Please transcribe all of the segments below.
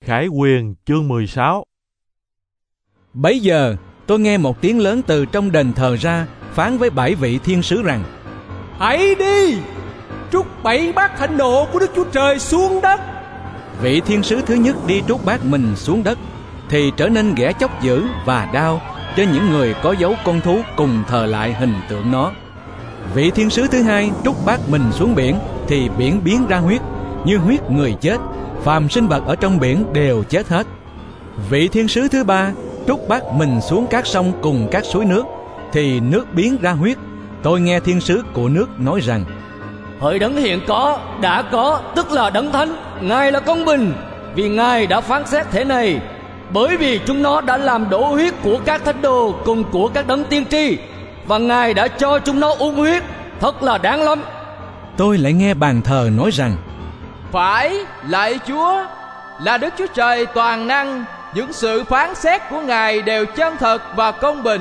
Khải Huyền chương 16. Bấy giờ tôi nghe một tiếng lớn từ trong đền thờ ra, phán với 7 vị thiên sứ rằng: Hãy đi, trút 7 bát hạnh nộ của Đức Chúa Trời xuống đất. Vị thiên sứ thứ nhất đi trút bát mình xuống đất, thì trở nên ghẻ chóc dữ và đau trên những người có dấu con thú cùng thờ lại hình tượng nó. Vị thiên sứ thứ hai trút bát mình xuống biển, thì biển biến ra huyết, như huyết người chết, phàm sinh vật ở trong biển đều chết hết. Vị thiên sứ thứ ba trút bát mình xuống các sông cùng các suối nước, thì nước biến ra huyết. Tôi nghe thiên sứ của nước nói rằng: Hỡi đấng hiện có, đã có, tức là đấng thánh, Ngài là công bình, vì Ngài đã phán xét thế này. Bởi vì chúng nó đã làm đổ huyết của các thánh đồ cùng của các đấng tiên tri, và Ngài đã cho chúng nó uống huyết, thật là đáng lắm. Tôi lại nghe bàn thờ nói rằng: Phải, lạy Chúa, là Đức Chúa Trời toàn năng, những sự phán xét của Ngài đều chân thật và công bình.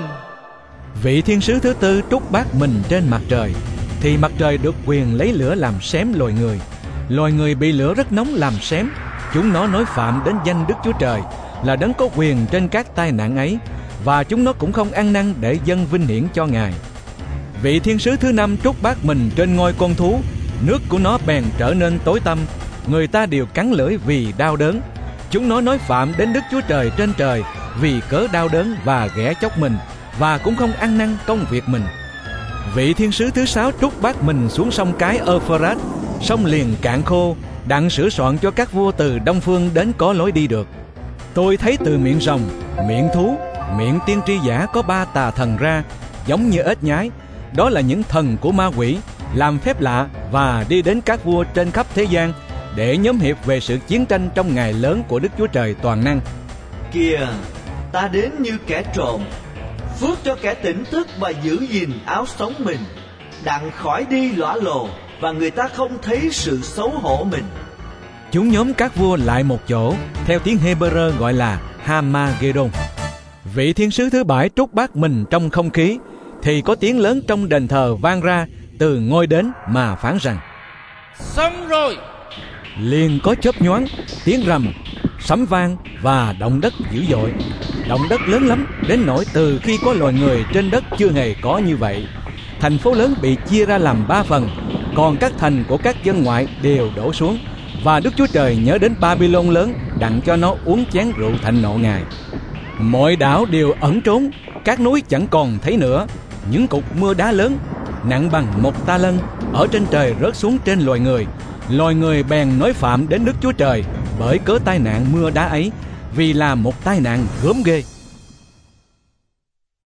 Vị thiên sứ thứ tư trút bát mình trên mặt trời, thì mặt trời được quyền lấy lửa làm xém loài người. Loài người bị lửa rất nóng làm xém. Chúng nó nói phạm đến danh Đức Chúa Trời, là đấng có quyền trên các tai nạn ấy, và chúng nó cũng không ăn năn để dâng vinh hiển cho Ngài. Vị thiên sứ thứ năm trút bát mình trên ngôi con thú, nước của nó bèn trở nên tối tăm, người ta đều cắn lưỡi vì đau đớn. Chúng nó nói phạm đến Đức Chúa Trời trên trời vì cớ đau đớn và ghẻ chóc mình, và cũng không ăn năn công việc mình. Vị thiên sứ thứ sáu trút bát mình xuống sông cái Euphrates, sông liền cạn khô, đặng sửa soạn cho các vua từ đông phương đến có lối đi được. Tôi thấy từ miệng rồng, miệng thú, miệng tiên tri giả có 3 tà thần ra, giống như ếch nhái. Đó là những thần của ma quỷ, làm phép lạ và đi đến các vua trên khắp thế gian, để nhóm hiệp về sự chiến tranh trong ngày lớn của Đức Chúa Trời toàn năng. Kìa, ta đến như kẻ trộm, phước cho kẻ tỉnh thức và giữ gìn áo sống mình, đặng khỏi đi lõa lồ, và người ta không thấy sự xấu hổ mình. Chúng nhóm các vua lại một chỗ, theo tiếng Hebrew gọi là Hamagedon. Vị thiên sứ thứ bảy trút bát mình trong không khí, thì có tiếng lớn trong đền thờ vang ra từ ngôi đến mà phán rằng: Xong rồi. Liền có chớp nhoáng, tiếng rầm, sấm vang và động đất dữ dội. Động đất lớn lắm, đến nỗi từ khi có loài người trên đất chưa hề có như vậy. Thành phố lớn bị chia ra làm 3 phần, còn các thành của các dân ngoại đều đổ xuống. Và Đức Chúa Trời nhớ đến Babylon lớn, đặng cho nó uống chén rượu thạnh nộ Ngài. Mọi đảo đều ẩn trốn, các núi chẳng còn thấy nữa. Những cục mưa đá lớn, nặng bằng 1 ta lân, ở trên trời rớt xuống trên loài người. Loài người bèn nói phạm đến Đức Chúa Trời bởi cớ tai nạn mưa đá ấy, vì là một tai nạn gớm ghê.